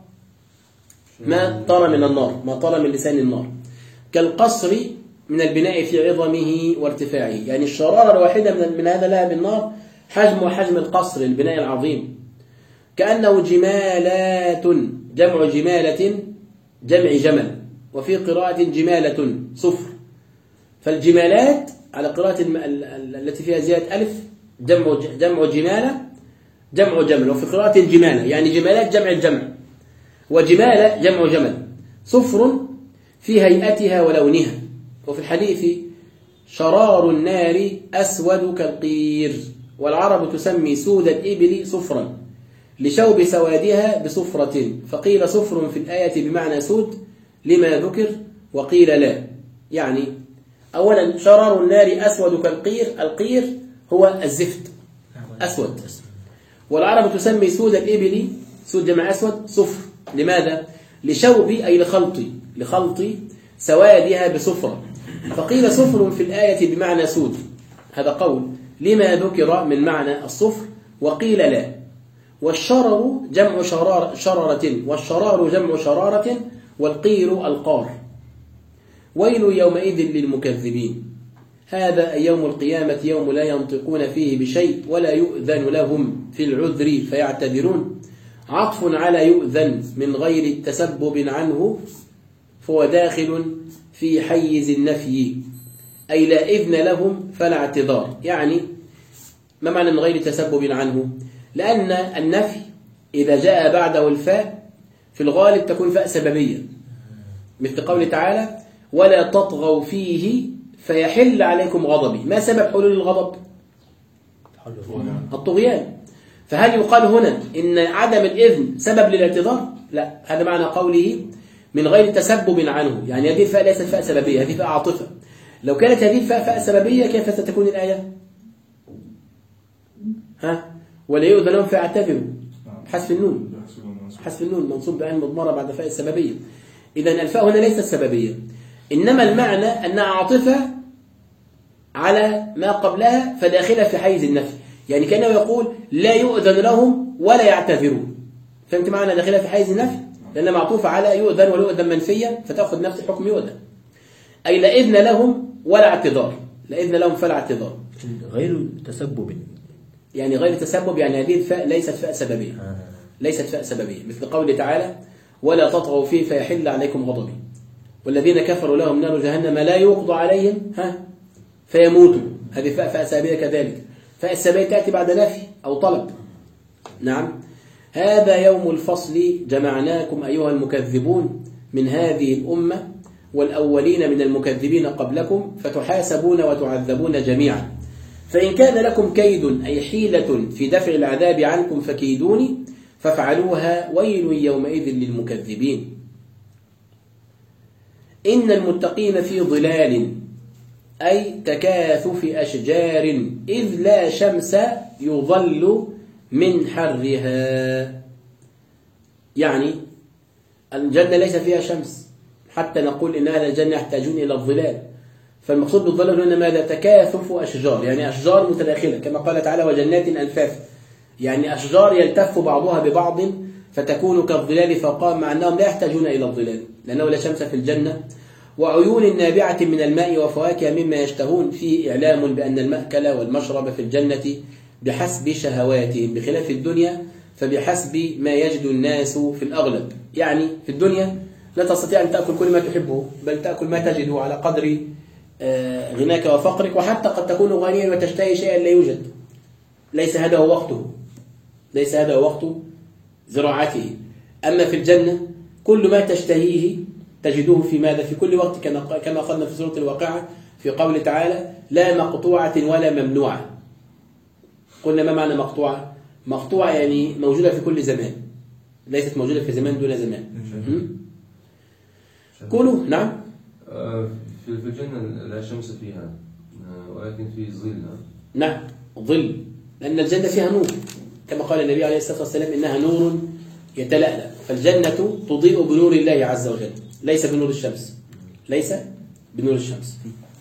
ما طار من النار، ما طار من لسان النار. كالقصر من البناء في عظمه وارتفاعه، يعني الشرارة الواحدة من من هذا لهب النار حجم وحجم القصر البناء العظيم. كأنه جمالات جمع جمالة جمع جمل، وفي قراءة جمالة صفر. فالجمالات على قراءة التي فيها زيادة ألف جمع جمع جمالة جمع جمل، وفي قراءة جمالة يعني جمالات جمع الجمع، وجمالة جمع جمل. صفر في هيئتها ولونها. وفي الحديث شرار النار أسود كالقير، والعرب تسمي سود الإبل صفرا لشوب سوادها بصفرة، فقيل صفر في الآية بمعنى سود لما ذكر، وقيل لا. يعني أولا شرار النار أسود كالقير، القير هو الزفت أسود، والعرب تسمي سود الإبل سود جمع أسود صفر. لماذا؟ لشوب أي لخلط لخلط سوادها بصفرة، فقيل صفر في الآية بمعنى سود، هذا قول لما ذكر من معنى الصفر، وقيل لا. والشرر جمع شرار شررة، والشرار جمع شرارة، والقير القار. ويل يومئذ للمكذبين. هذا يوم القيامة يوم لا ينطقون فيه بشيء ولا يؤذن لهم في العذر فيعتذرون. عطف على يؤذن من غير التسبب عنه، فهو داخل في حيز النفي، أي لا إذن لهم فلا اعتذار. يعني ما معنى من غير تسبب عنه؟ لأن النفي إذا جاء بعده الفاء في الغالب تكون فاء سببية، مثل قوله تعالى ولا تطغوا فيه فيحل عليكم غضبي. ما سبب حلول الغضب؟ الطغيان. فهل يقال هنا إن عدم الإذن سبب للاعتذار؟ لا، هذا معنى قوله من غير تسبب عنه، يعني هذه الفاء ليست فاء سببية، هذه فاء عاطفة. لو كانت هذه الفاء فاء سببية كيف ستكون الآية؟ ها؟ ولا يؤذن لهم فيعتذروا، حذف النون، حذف النون منصوب بعين مضمرة بعد فاء السببية. إذن الفاء هنا ليست سببية، إنما المعنى أنها عاطفة على ما قبلها فداخلة في حيز النفي، يعني كأنه يقول لا يؤذن لهم ولا يعتذرون. فهمت معنى داخلة في حيز النفي؟ لأنها معطوفة على يؤذن ولا يؤذن منفيا، فتأخذ نفس حكم يؤذن، أي لا إذن لهم ولا اعتذار، لا إذن لهم فلا اعتذار. غير تسبب، يعني غير تسبب، يعني هذه الفاء ليست فاء سببية، آه. ليست فاء سببية، مثل قوله تعالى ولا تطغوا فيه فيحل عليكم غضبي والذين كفروا لهم نار جهنم لا يقضى عليهم ها فيموتوا. هذه فاء فاء سببية كذلك. فاء السببية تأتي بعد نفي أو طلب. نعم. هذا يوم الفصل جمعناكم أيها المكذبون من هذه الأمة والأولين من المكذبين قبلكم فتحاسبون وتعذبون جميعا. فإن كان لكم كيد أي حيلة في دفع العذاب عنكم فكيدوني فافعلوها ويل يومئذ للمكذبين. إن المتقين في ظلال أي تكاثف أشجار إذ لا شمس يظل من حرها، يعني الجنة ليس فيها شمس حتى نقول إن أهل الجنة يحتاجون إلى الظلال. فالمقصود بالظلال هنا ماذا؟ تكاثف أشجار، يعني أشجار متداخلة كما قال تعالى وجنات ألفاف، يعني أشجار يلتف بعضها ببعض فتكون كالظلال فوقهم، مع أنهم لا يحتاجون إلى الظلال لأنه لا شمس في الجنة. وعيون نابعة من الماء وفواكه مما يشتهون، فيه إعلام بأن المأكل والمشرب في الجنة بحسب شهواتهم، بخلاف الدنيا فبحسب ما يجد الناس في الأغلب. يعني في الدنيا لا تستطيع أن تأكل كل ما تحبه، بل تأكل ما تجده على قدر غناك وفقرك، وحتى قد تكون غنيا وتشتهي شيئا لا يوجد. ليس هذا هو وقته، ليس هذا هو وقت زراعته. أما في الجنة كل ما تشتهيه تجده في ماذا؟ في كل وقت، كما قلنا في سورة الواقعة في قول تعالى: لا مقطوعة ولا ممنوعة. قلنا ما معنى مقطوعة؟ مقطوعة يعني موجودة في كل زمان، ليست موجودة في زمان دون زمان. كلوا. نعم. في الجنة لا شمس فيها ولكن في ظل. نعم، ظل، لأن الجنة فيها نور، كما قال النبي عليه الصلاة والسلام: إنها نور يتلألأ. فالجنة تضيء بنور الله عز وجل، ليس بنور الشمس، ليس بنور الشمس،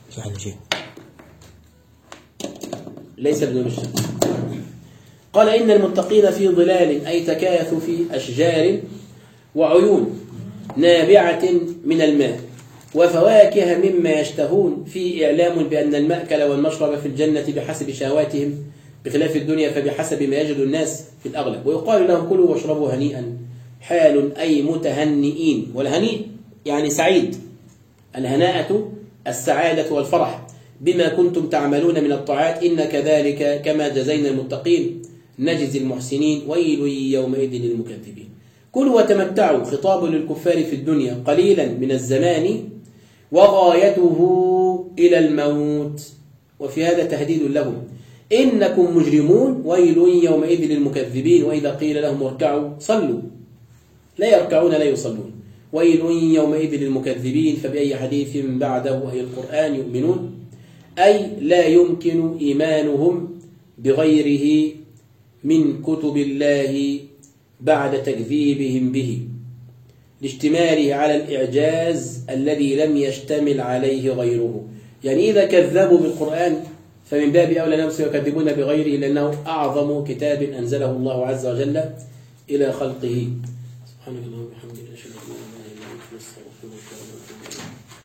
ليس بنور الشمس. قال: إن المتقين في ظلال، أي تكاثوا في أشجار وعيون نابعة من الماء وفواكه مما يشتهون، في إعلام بأن المأكل والمشرب في الجنة بحسب شهواتهم، بخلاف الدنيا فبحسب ما يجد الناس في الأغلب. ويقال لهم: كلوا واشربوا هنيئا، حال أي متهنئين، والهنيء يعني سعيد، الهناءة السعادة والفرح، بما كنتم تعملون من الطاعات، إن كذلك كما جزينا المتقين نجزي المحسنين، ويل يومئذ للمكذبين. كلوا وتمتعوا، خطاب للكفار في الدنيا، قليلا من الزمان وغايته إلى الموت، وفي هذا تهديد لهم: إنكم مجرمون، ويل يومئذ للمكذبين. وإذا قيل لهم اركعوا صلوا لا يركعون لا يصلون، ويل يومئذ للمكذبين. فبأي حديث بعده أي القرآن يؤمنون، أي لا يمكن إيمانهم بغيره من كتب الله بعد تكذيبهم به، لاشتماله على الإعجاز الذي لم يشتمل عليه غيره. يعني إذا كذبوا بالقرآن فمن باب أولى نفس يكذبون بغيره، لأنه أعظم كتاب أنزله الله عز وجل إلى خلقه. سبحانك اللهم وبحمدك، أشهد أن لا إله إلا أنت، نستغفرك ونتوب إليك.